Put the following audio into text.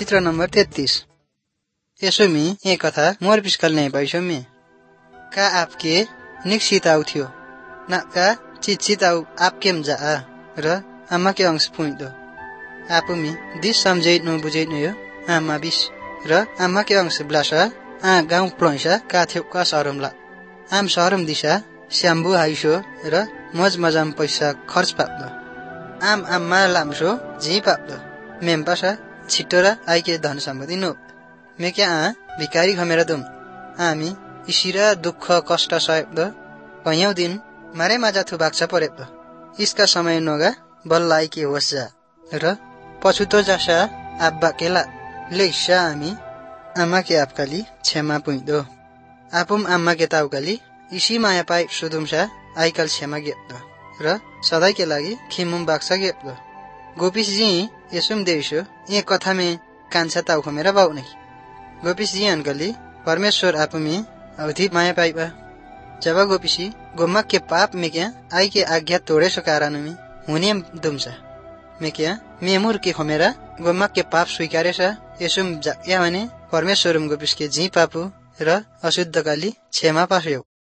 चित्र नंबर 33। यसो मी एक कथा मोर पिस्कल नहीं पैसो में का आपके निश्चित आउ थियो न का चिचित आउ आपके मजा र आमा के अंश पुइ दो आपु मी दिस समझे न बुझे न यो आमा बिस र आमा के अंश ब्लासा गाउँ प्लैसा का थियो का सरमला आम सरम दिशा श्याम्बु हाइसो र मज मजाम पैसा खर्च पाप्दो आम आम्मा लामसो जी पाप्दो मेम पासा छिटोरा आइके धन सम्पत्ति नो मेक्या भिकारी खमेरा दुम आमी इसिरा दुःख कष्ट सहेप्दो कैयौं दिन मारे माजा थु बाक्सा परेप्दो इसका समय नोगा बल्ल आइके होस् जा र पछुतो जासा आब्बा केला लेसा आमी आमा के आपकाली क्षमा पुइदो आपुम आमा के ताउकाली इसी माया पाइ सुदुमसा आइकाल क्षमा गेप्दो र सधैँ के लागि खिमुम बाक्सा गेप्दो गोपीश जी यसुम देशो ये कथा में कांसा ताउ खमेरा बाउ नहीं गोपीश जी अंकली परमेश्वर आप में अवधि माया पाइबा जब गोपीशी गोम्मा के पाप में क्या आई के आज्ञा तोड़े सो कारण में हुने दुमसा में क्या मेमुर के खमेरा गोम्मा के पाप स्वीकारे सा यसुम जाया भने परमेश्वर गोपीश के जी पापु र अशुद्ध काली क्षमा पास्यो।